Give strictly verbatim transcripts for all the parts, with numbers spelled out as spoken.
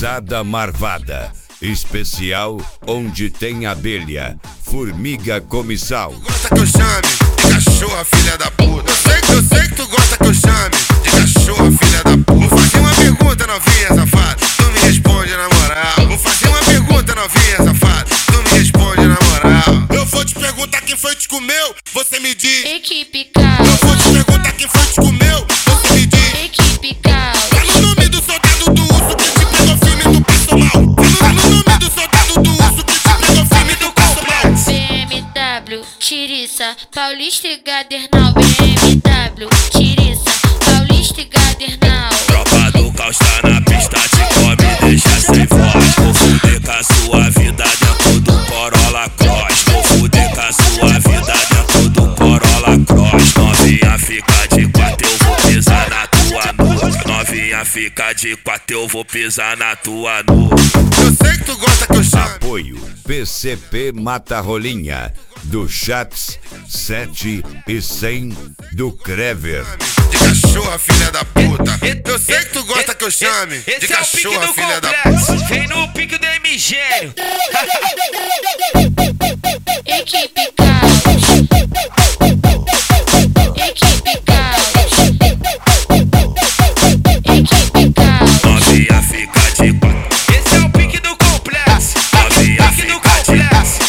Pisada Marvada. Especial onde tem abelha, formiga comissal. Gosta que eu chame de cachorra, filha da puta. Eu sei que eu sei que tu gosta que eu chame de cachorra, filha da puta. Vou fazer uma pergunta, novinha safada, tu me responde na moral. Vou fazer uma pergunta, novinha safada, tu me responde na moral. Eu vou te perguntar quem foi que te comeu, você me diz. Equipe Cal. Eu vou te perguntar quem foi que te comeu, você me diz. Equipe Cal. Tá no nome do soldado do urso que te pegou filme do pessoal. Tá no nome do soldado do urso que te pegou filme do pessoal. B M W, Tiriça, Paulista e Gadernal. B M W, Tiriça, Paulista e Gadernal. Tropa do caos tá na pista, te come, deixa sem voz. Vou fuder com a sua vida dentro do Corolla Cross. Vou fuder com a sua vida dentro do Corolla Cross. Novinha fica de quatro, eu vou pisar na tua nuca. Novinha fica de quatro, eu vou pisar na tua nuca. Eu sei que tu gosta que eu chame. Apoio P C P Mata Rolinha, do Chats sete e cem do Crever. De cachorra, filha da puta. Eu sei que tu gosta que eu chame de cachorra, filha da puta. Vem no pique do M G. Equipe Cal. Equipe Cal. Equipe Cal. Novinha fica de quatro. Esse é o pique do complexo. Novinha fica de quatro.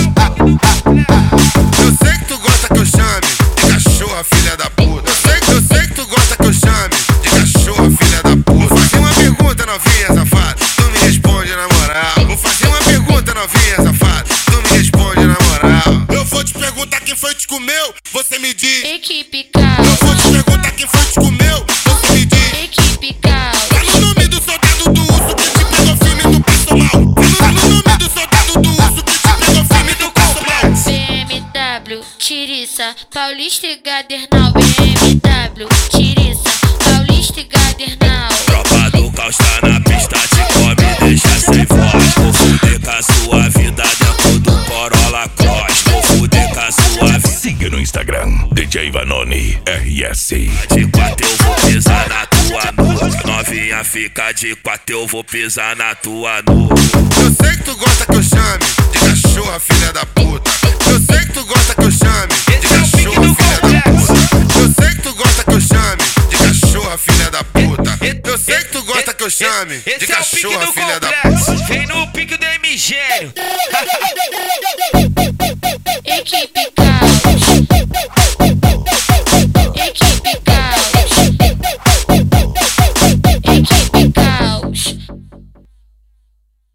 Eu sei que tu gosta que eu chame de cachorra, filha da puta. Eu sei que eu sei que tu gosta que eu chame de cachorra, filha da puta. Vou fazer uma pergunta, novinha safada, tu me responde na moral. Vou fazer uma pergunta, novinha safada, tu me responde na moral. Eu vou te perguntar quem foi que te comeu, você me diz. Equipe Cal. Eu vou te perguntar quem foi que te comeu, você me diz. Equipe Cal. Tá no nome do soldado do urso que te pegou filme do pessoal. Tá no nome do soldado do urso que te pegou filme do pessoal. B M W, Tiriça, Paulista e Gadernal. B M W, Tiriça, Paulista e Gadernal. Tropa do caos tá na pista, te come, deixa sem voz. Vou fuder com a sua vida dentro do Corolla Cross. Vou fuder com a sua vida. Siga no Instagram, D J Vanoni R S. De quatro eu vou pisar na tua nuca. Novinha fica de quatro, eu vou pisar na tua nuca. Eu sei que tu gosta que eu chame de cachorra, filha da puta. Eu sei que tu gosta que eu chame de cachorra, filha da puta. Eu sei que tu gosta que eu chame de cachorra, filha da puta. Eu sei que tu gosta que eu chame de cachorra, filha da puta. Vem no pique do M G.